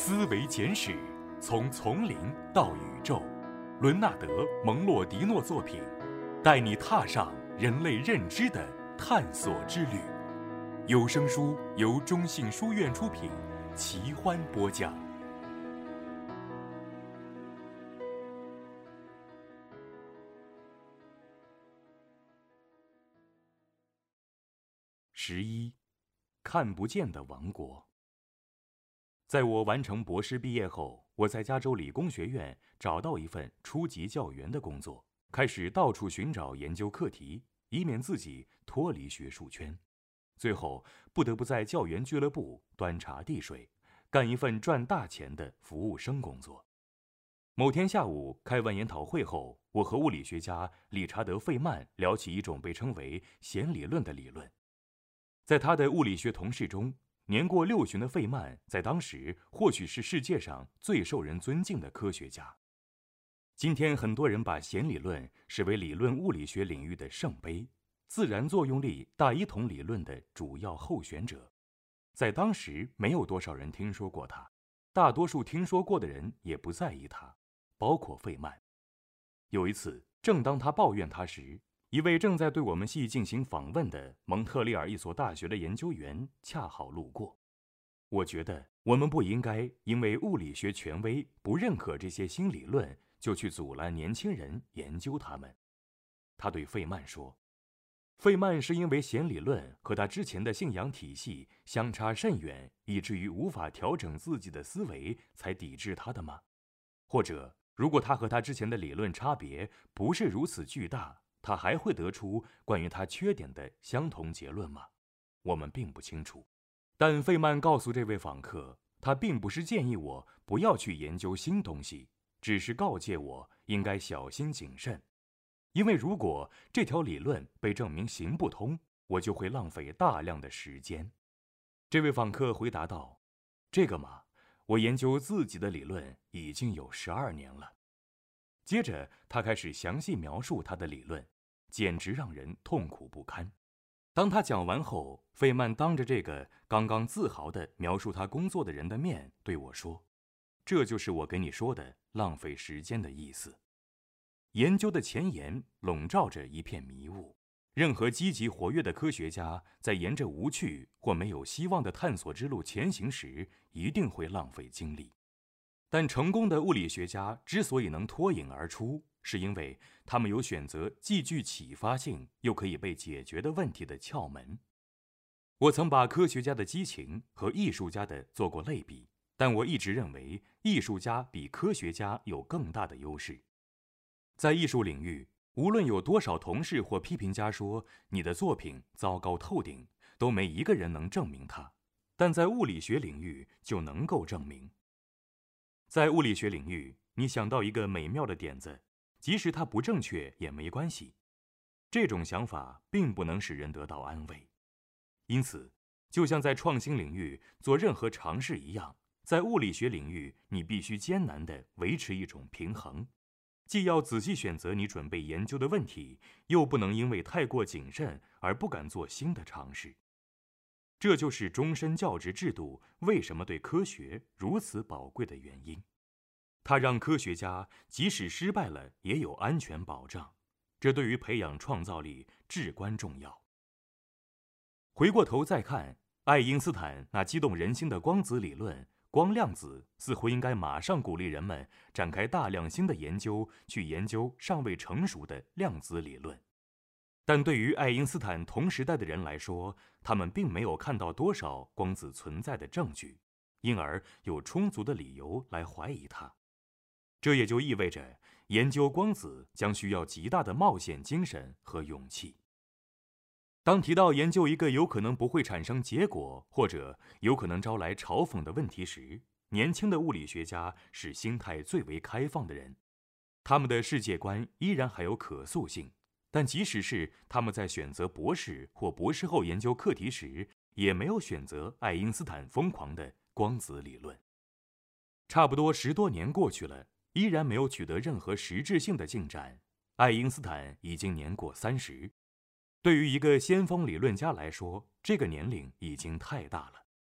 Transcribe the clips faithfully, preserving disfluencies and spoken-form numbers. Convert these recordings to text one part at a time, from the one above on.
思维简史，从丛林到宇宙，伦纳德·蒙洛迪诺作品，带你踏上人类认知的探索之旅。有声书由中信书院出品，奇欢播讲。十一，看不见的王国。在我完成博士毕业后，我在加州理工学院找到一份初级教员的工作，开始到处寻找研究课题，以免自己脱离学术圈。最后不得不在教员俱乐部端茶递水，干一份赚大钱的服务生工作。某天下午开完研讨会后，我和物理学家理查德·费曼聊起一种被称为弦理论的理论。在他的物理学同事中，年过六旬的费曼在当时或许是世界上最受人尊敬的科学家。今天很多人把弦理论视为理论物理学领域的圣杯，自然作用力大一统理论的主要候选者。在当时没有多少人听说过他，大多数听说过的人也不在意他，包括费曼。有一次，正当他抱怨他时，一位正在对我们系进行访问的蒙特利尔一所大学的研究员恰好路过。我觉得我们不应该因为物理学权威不认可这些新理论，就去阻拦年轻人研究它们。他对费曼说，费曼是因为弦理论和他之前的信仰体系相差甚远，以至于无法调整自己的思维，才抵制他的吗？或者，如果他和他之前的理论差别不是如此巨大，他还会得出关于他缺点的相同结论吗？我们并不清楚。但费曼告诉这位访客，他并不是建议我不要去研究新东西，只是告诫我应该小心谨慎。因为如果这条理论被证明行不通，我就会浪费大量的时间。这位访客回答道，这个嘛，我研究自己的理论已经有十二年了。接着他开始详细描述他的理论，简直让人痛苦不堪。当他讲完后，费曼当着这个刚刚自豪地描述他工作的人的面对我说，这就是我跟你说的浪费时间的意思。研究的前沿笼罩着一片迷雾，任何积极活跃的科学家在沿着无趣或没有希望的探索之路前行时，一定会浪费精力。但成功的物理学家之所以能脱颖而出，是因为他们有选择既具启发性又可以被解决的问题的窍门。我曾把科学家的激情和艺术家的做过类比，但我一直认为艺术家比科学家有更大的优势。在艺术领域，无论有多少同事或批评家说你的作品糟糕透顶，都没一个人能证明它，但在物理学领域就能够证明。在物理学领域，你想到一个美妙的点子，即使它不正确也没关系。这种想法并不能使人得到安慰。因此，就像在创新领域做任何尝试一样，在物理学领域，你必须艰难地维持一种平衡，既要仔细选择你准备研究的问题，又不能因为太过谨慎而不敢做新的尝试。这就是终身教职制度为什么对科学如此宝贵的原因。它让科学家即使失败了也有安全保障，这对于培养创造力至关重要。回过头再看爱因斯坦那激动人心的光子理论，光量子似乎应该马上鼓励人们展开大量新的研究，去研究尚未成熟的量子理论。但对于爱因斯坦同时代的人来说，他们并没有看到多少光子存在的证据，因而有充足的理由来怀疑它。这也就意味着，研究光子将需要极大的冒险精神和勇气。当提到研究一个有可能不会产生结果，或者有可能招来嘲讽的问题时，年轻的物理学家是心态最为开放的人，他们的世界观依然还有可塑性。但即使是他们在选择博士或博士后研究课题时，也没有选择爱因斯坦疯狂的光子理论。差不多十多年过去了，依然没有取得任何实质性的进展。爱因斯坦已经年过三十，对于一个先锋理论家来说，这个年龄已经太大了。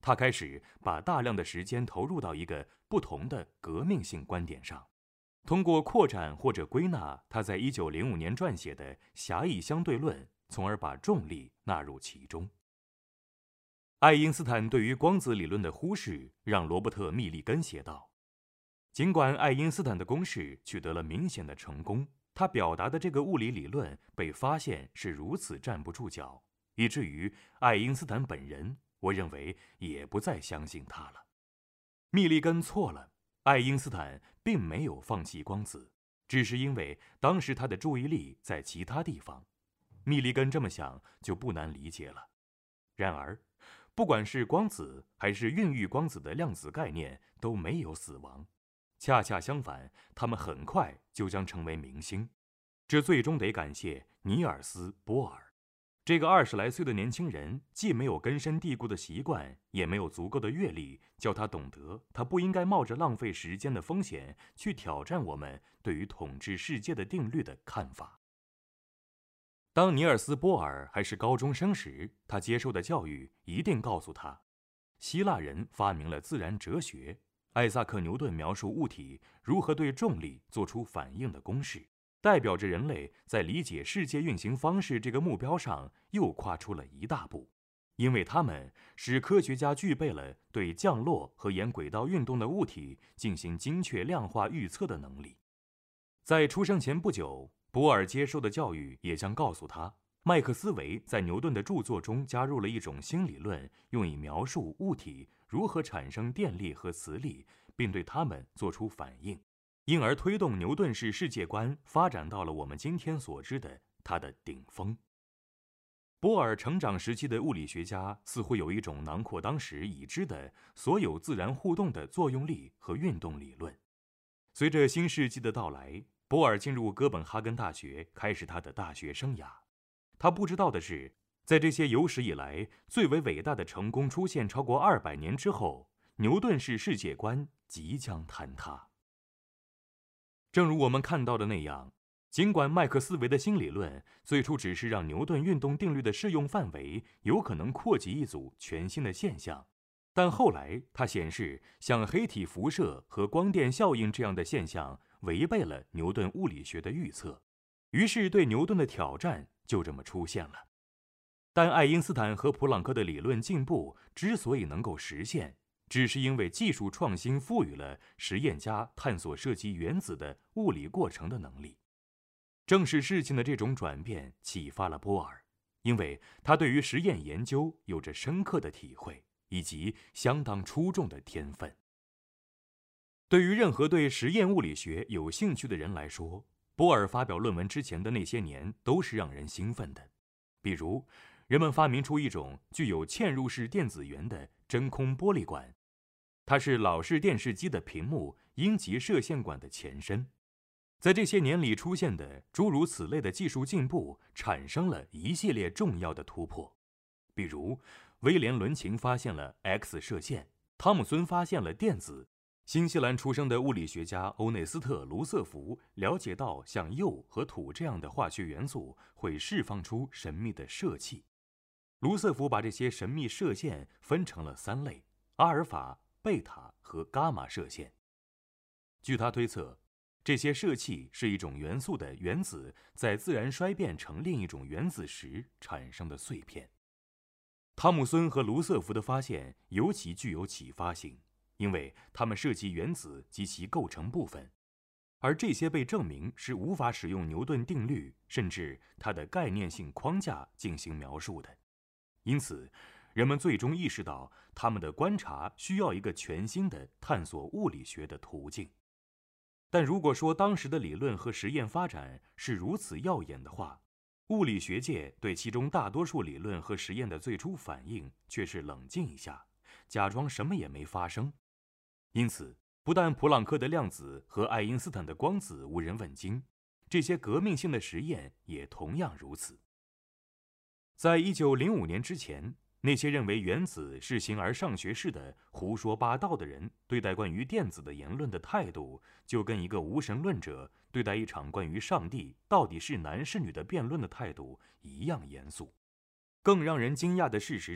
他开始把大量的时间投入到一个不同的革命性观点上，通过扩展或者归纳他在一九零五年撰写的狭义相对论，从而把重力纳入其中。爱因斯坦对于光子理论的忽视，让罗伯特·密立根写道：尽管爱因斯坦的公式取得了明显的成功，他表达的这个物理理论被发现是如此站不住脚，以至于爱因斯坦本人，我认为也不再相信他了。密立根错了，爱因斯坦并没有放弃光子，只是因为当时他的注意力在其他地方。密立根这么想就不难理解了。然而，不管是光子还是孕育光子的量子概念都没有死亡，恰恰相反，他们很快就将成为明星。这最终得感谢尼尔斯·波尔。这个二十来岁的年轻人，既没有根深蒂固的习惯，也没有足够的阅历，叫他懂得他不应该冒着浪费时间的风险去挑战我们对于统治世界的定律的看法。当尼尔斯·波尔还是高中生时，他接受的教育一定告诉他，希腊人发明了自然哲学，艾萨克·牛顿描述物体如何对重力做出反应的公式，代表着人类在理解世界运行方式这个目标上又跨出了一大步，因为他们使科学家具备了对降落和沿轨道运动的物体进行精确量化预测的能力。在出生前不久，波尔接受的教育也将告诉他，麦克斯韦在牛顿的著作中加入了一种新理论，用以描述物体如何产生电力和磁力，并对它们做出反应，因而推动牛顿式世界观发展到了我们今天所知的它的顶峰。波尔成长时期的物理学家似乎有一种囊括当时已知的所有自然互动的作用力和运动理论。随着新世纪的到来，波尔进入哥本哈根大学，开始他的大学生涯。他不知道的是，在这些有史以来最为伟大的成功出现超过二百年之后，牛顿式世界观即将坍塌。正如我们看到的那样，尽管麦克斯韦的新理论最初只是让牛顿运动定律的适用范围有可能扩及一组全新的现象，但后来它显示，像黑体辐射和光电效应这样的现象违背了牛顿物理学的预测，于是对牛顿的挑战就这么出现了。但爱因斯坦和普朗克的理论进步之所以能够实现，只是因为技术创新赋予了实验家探索涉及原子的物理过程的能力。正是事情的这种转变启发了波尔，因为他对于实验研究有着深刻的体会以及相当出众的天分。对于任何对实验物理学有兴趣的人来说，波尔发表论文之前的那些年都是让人兴奋的。比如，人们发明出一种具有嵌入式电子源的真空玻璃管，它是老式电视机的屏幕阴极射线管的前身。在这些年里出现的诸如此类的技术进步，产生了一系列重要的突破。比如，威廉·伦琴发现了 X 射线，汤姆孙发现了电子，新西兰出生的物理学家欧内斯特·卢瑟福了解到像铀和土这样的化学元素会释放出神秘的射气。卢瑟福把这些神秘射线分成了三类：阿尔法、贝塔和伽马射线。据他推测，这些射气是一种元素的原子在自然衰变成另一种原子时产生的碎片。汤姆孙和卢瑟福的发现尤其具有启发性，因为他们涉及原子及其构成部分，而这些被证明是无法使用牛顿定律甚至它的概念性框架进行描述的。因此，人们最终意识到他们的观察需要一个全新的探索物理学的途径。但如果说当时的理论和实验发展是如此耀眼的话，物理学界对其中大多数理论和实验的最初反应却是冷静一下，假装什么也没发生。因此，不但普朗克的量子和爱因斯坦的光子无人问津，这些革命性的实验也同样如此。在一九零五年之前，那些认为原子是形而上学式的胡说八道的人，对待关于电子的言论的态度，就跟一个无神论者对待一场关于上帝到底是男是女的辩论的态度一样严肃。更让人惊讶的事实是，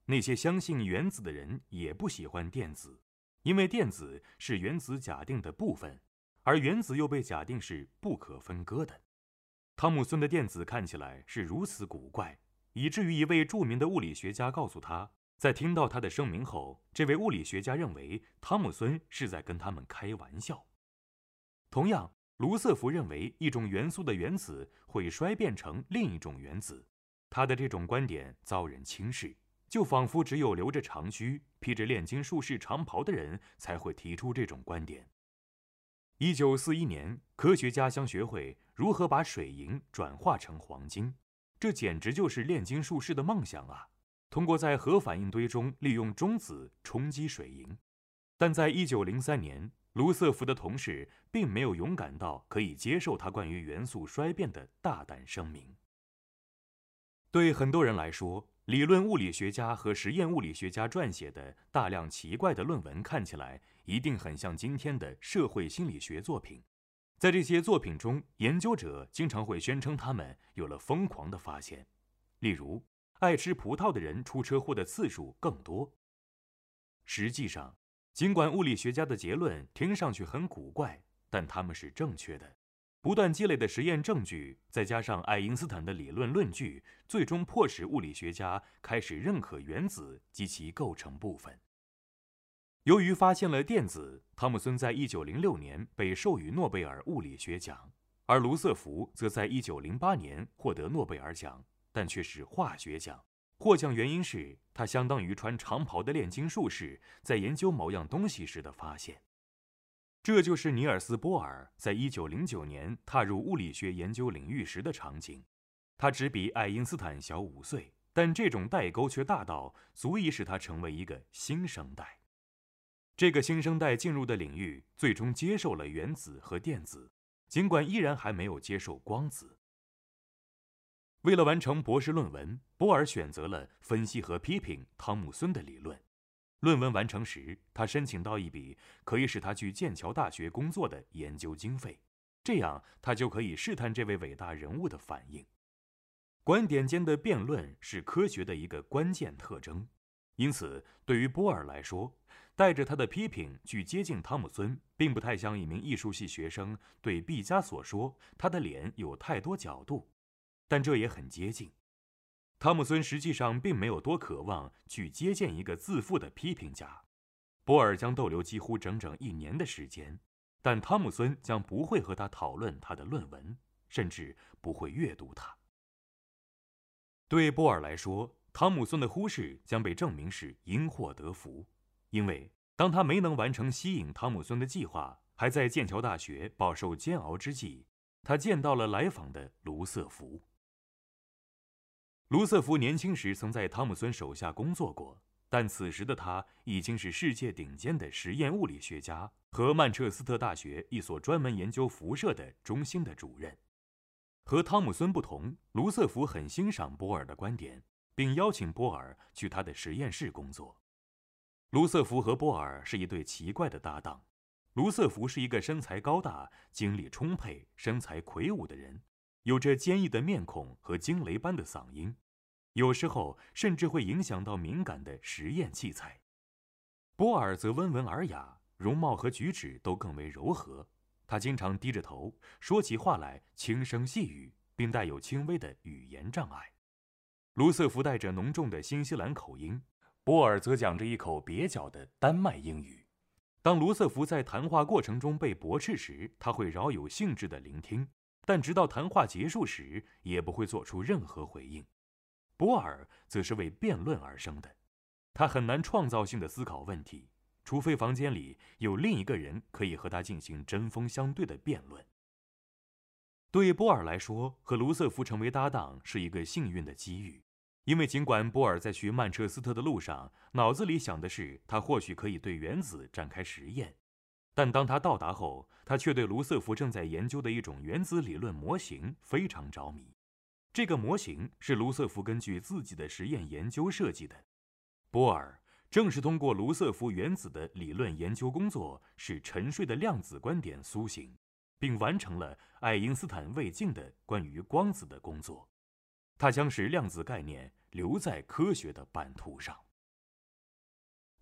那些相信原子的人也不喜欢电子，因为电子是原子假定的部分，而原子又被假定是不可分割的。汤姆孙的电子看起来是如此古怪，以至于一位著名的物理学家告诉他，在听到他的声明后，这位物理学家认为汤姆孙是在跟他们开玩笑。同样，卢瑟福认为一种元素的原子会衰变成另一种原子，他的这种观点遭人轻视，就仿佛只有留着长须、披着炼金术士长袍的人才会提出这种观点。一九四一年，科学家想学会如何把水银转化成黄金，这简直就是炼金术士的梦想啊！通过在核反应堆中利用中子冲击水银。但在一九零三年，卢瑟福的同事并没有勇敢到可以接受他关于元素衰变的大胆声明。对很多人来说，理论物理学家和实验物理学家撰写的大量奇怪的论文看起来一定很像今天的社会心理学作品。在这些作品中，研究者经常会宣称他们有了疯狂的发现，例如爱吃葡萄的人出车祸的次数更多。实际上，尽管物理学家的结论听上去很古怪，但他们是正确的。不断积累的实验证据，再加上爱因斯坦的理论论据，最终迫使物理学家开始认可原子及其构成部分。由于发现了电子，汤姆孙在一九零六年被授予诺贝尔物理学奖，而卢瑟福则在一九零八年获得诺贝尔奖，但却是化学奖。获奖原因是他相当于穿长袍的炼金术士在研究某样东西时的发现。这就是尼尔斯·波尔在一九零九年踏入物理学研究领域时的场景。他只比爱因斯坦小五岁，但这种代沟却大到足以使他成为一个新生代。这个新生代进入的领域最终接受了原子和电子，尽管依然还没有接受光子。为了完成博士论文，波尔选择了分析和批评汤姆孙的理论。论文完成时，他申请到一笔可以使他去剑桥大学工作的研究经费，这样他就可以试探这位伟大人物的反应。观点间的辩论是科学的一个关键特征，因此对于波尔来说，带着他的批评去接近汤姆孙，并不太像一名艺术系学生对毕加索说他的脸有太多角度，但这也很接近。汤姆孙实际上并没有多渴望去接见一个自负的批评家。波尔将逗留几乎整整一年的时间，但汤姆孙将不会和他讨论他的论文，甚至不会阅读它。对波尔来说，汤姆孙的忽视将被证明是因祸得福，因为当他没能完成吸引汤姆孙的计划，还在剑桥大学饱受煎熬之际，他见到了来访的卢瑟福。卢瑟福年轻时曾在汤姆孙手下工作过，但此时的他已经是世界顶尖的实验物理学家和曼彻斯特大学一所专门研究辐射的中心的主任。和汤姆孙不同，卢瑟福很欣赏波尔的观点，并邀请波尔去他的实验室工作。卢瑟福和波尔是一对奇怪的搭档。卢瑟福是一个身材高大、精力充沛、身材魁梧的人，有着坚毅的面孔和惊雷般的嗓音，有时候甚至会影响到敏感的实验器材。波尔则温文尔雅，容貌和举止都更为柔和。他经常低着头，说起话来轻声细语，并带有轻微的语言障碍。卢瑟福带着浓重的新西兰口音，波尔则讲着一口蹩脚的丹麦英语。当卢瑟福在谈话过程中被驳斥时，他会饶有兴致地聆听，但直到谈话结束时也不会做出任何回应。波尔则是为辩论而生的，他很难创造性地思考问题，除非房间里有另一个人可以和他进行针锋相对的辩论。对波尔来说，和卢瑟福成为搭档是一个幸运的机遇，因为尽管波尔在去曼彻斯特的路上脑子里想的是他或许可以对原子展开实验，但当他到达后，他却对卢瑟福正在研究的一种原子理论模型非常着迷。这个模型是卢瑟福根据自己的实验研究设计的。波尔正是通过卢瑟福原子的理论研究工作，使沉睡的量子观点苏醒，并完成了爱因斯坦未尽的关于光子的工作。他将使量子概念留在科学的版图上。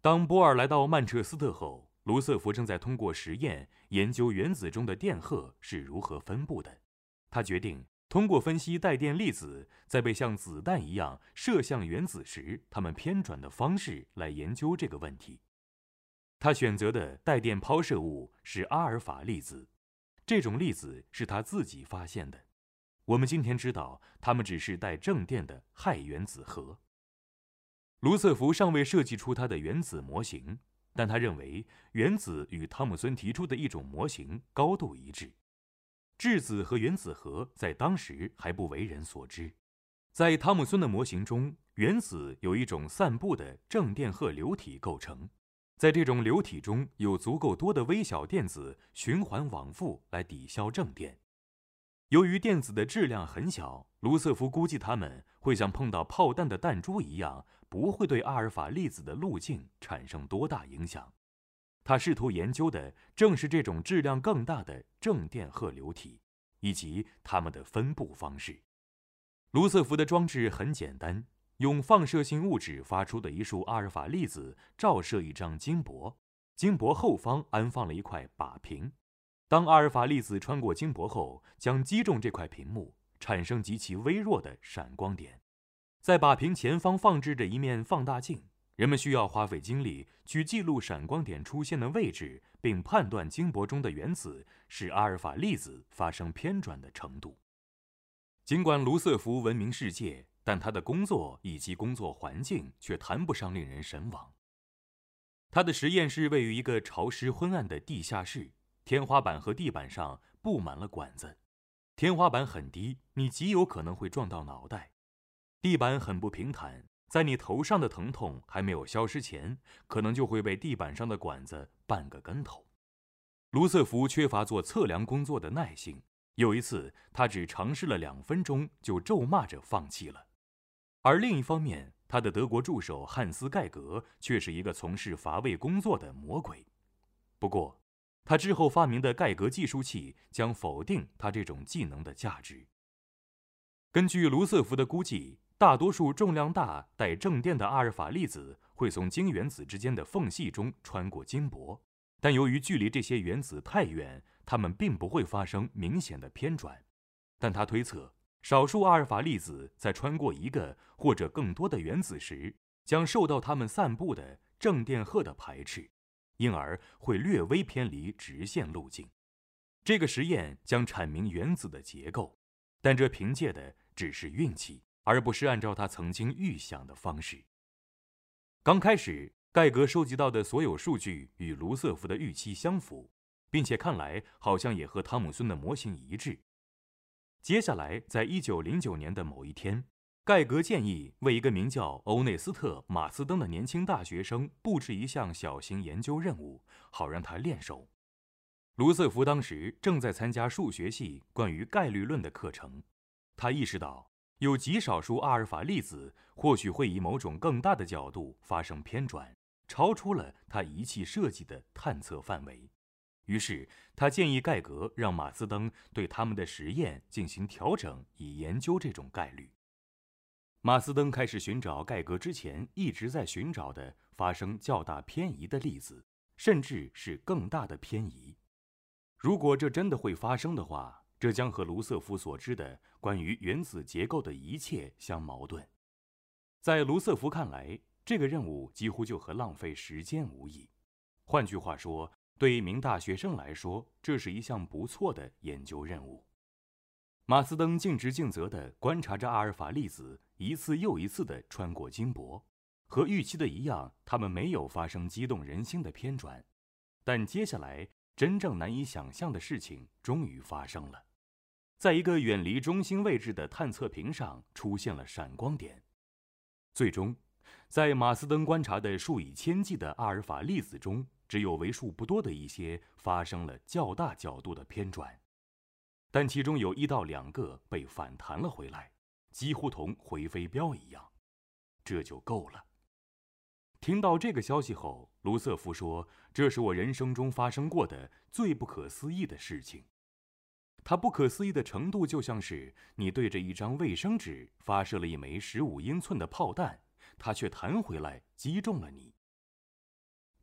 当波尔来到曼彻斯特后，卢瑟福正在通过实验研究原子中的电荷是如何分布的。他决定通过分析带电粒子在被像子弹一样射向原子时，它们偏转的方式来研究这个问题。他选择的带电抛射物是阿尔法粒子，这种粒子是他自己发现的。我们今天知道，它们只是带正电的氦原子核。卢瑟福尚未设计出他的原子模型，但他认为原子与汤姆森提出的一种模型高度一致。质子和原子核在当时还不为人所知。在汤姆森的模型中，原子由一种散布的正电荷流体构成，在这种流体中有足够多的微小电子循环往复来抵消正电。由于电子的质量很小，卢瑟福估计它们会像碰到炮弹的弹珠一样，不会对阿尔法粒子的路径产生多大影响。他试图研究的正是这种质量更大的正电荷流体，以及它们的分布方式。卢瑟福的装置很简单，用放射性物质发出的一束阿尔法粒子照射一张金箔，金箔后方安放了一块靶屏。当阿尔法粒子穿过金箔后，将击中这块屏幕，产生极其微弱的闪光点。在靶屏前方放置着一面放大镜，人们需要花费精力去记录闪光点出现的位置，并判断金箔中的原子是阿尔法粒子发生偏转的程度。尽管卢瑟福闻名世界，但他的工作以及工作环境却谈不上令人神往。他的实验室位于一个潮湿昏暗的地下室，天花板和地板上布满了管子。天花板很低，你极有可能会撞到脑袋。地板很不平坦，在你头上的疼痛还没有消失前，可能就会被地板上的管子绊个跟头。卢瑟福缺乏做测量工作的耐性，有一次他只尝试了两分钟就咒骂着放弃了。而另一方面，他的德国助手汉斯·盖格却是一个从事乏味工作的魔鬼。不过他之后发明的盖格计数器将否定他这种技能的价值。根据卢瑟福的估计，大多数重量大带正电的阿尔法粒子会从晶原子之间的缝隙中穿过金箔，但由于距离这些原子太远，它们并不会发生明显的偏转。但他推测，少数阿尔法粒子在穿过一个或者更多的原子时，将受到它们散布的正电荷的排斥，因而会略微偏离直线路径。这个实验将阐明原子的结构，但这凭借的只是运气，而不是按照他曾经预想的方式。刚开始，盖格收集到的所有数据与卢瑟福的预期相符，并且看来好像也和汤姆森的模型一致。接下来，在一九零九年的某一天，盖格建议为一个名叫欧内斯特·马斯登的年轻大学生布置一项小型研究任务，好让他练手。卢瑟福当时正在参加数学系关于概率论的课程，他意识到有极少数阿尔法粒子或许会以某种更大的角度发生偏转，超出了他仪器设计的探测范围。于是他建议盖格让马斯登对他们的实验进行调整，以研究这种概率。马斯登开始寻找盖格之前一直在寻找的发生较大偏移的粒子，甚至是更大的偏移。如果这真的会发生的话，这将和卢瑟福所知的关于原子结构的一切相矛盾。在卢瑟福看来，这个任务几乎就和浪费时间无异。换句话说，对一名大学生来说，这是一项不错的研究任务。马斯登尽职尽责地观察着阿尔法粒子一次又一次地穿过金箔，和预期的一样，它们没有发生激动人心的偏转。但接下来，真正难以想象的事情终于发生了。在一个远离中心位置的探测屏上出现了闪光点。最终，在马斯登观察的数以千计的阿尔法粒子中，只有为数不多的一些发生了较大角度的偏转，但其中有一到两个被反弹了回来，几乎同回飞镖一样。这就够了。听到这个消息后，卢瑟福说：“这是我人生中发生过的最不可思议的事情。”它不可思议的程度就像是你对着一张卫生纸发射了一枚十五英寸的炮弹，它却弹回来击中了你。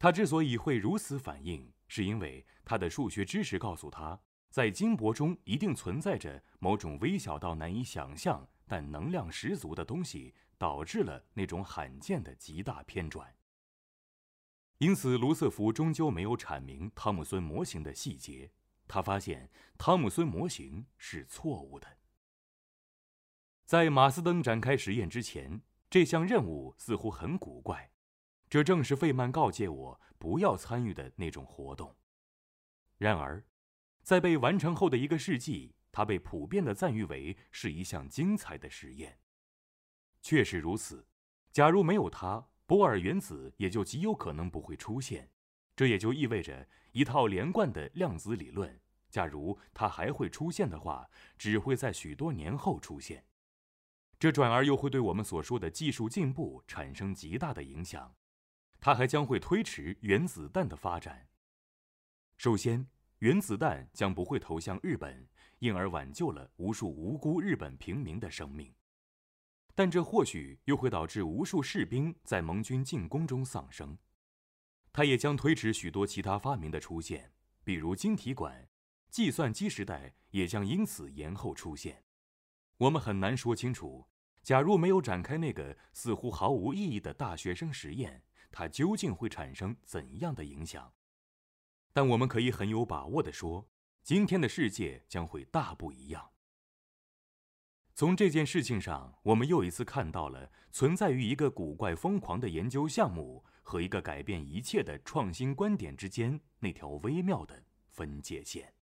他之所以会如此反应，是因为他的数学知识告诉他，在金箔中一定存在着某种微小到难以想象但能量十足的东西，导致了那种罕见的极大偏转。因此，卢瑟福终究没有阐明汤姆孙模型的细节。他发现汤姆孙模型是错误的。在马斯登展开实验之前，这项任务似乎很古怪，这正是费曼告诫我不要参与的那种活动。然而，在被完成后的一个世纪，它被普遍地赞誉为是一项精彩的实验。确实如此，假如没有它，玻尔原子也就极有可能不会出现。这也就意味着一套连贯的量子理论，假如它还会出现的话，只会在许多年后出现。这转而又会对我们所说的技术进步产生极大的影响。它还将会推迟原子弹的发展。首先，原子弹将不会投向日本，因而挽救了无数无辜日本平民的生命。但这或许又会导致无数士兵在盟军进攻中丧生。它也将推迟许多其他发明的出现，比如晶体管，计算机时代也将因此延后出现。我们很难说清楚，假如没有展开那个似乎毫无意义的大学生实验，它究竟会产生怎样的影响。但我们可以很有把握地说，今天的世界将会大不一样。从这件事情上，我们又一次看到了存在于一个古怪疯狂的研究项目和一个改变一切的创新观点之间那条微妙的分界线。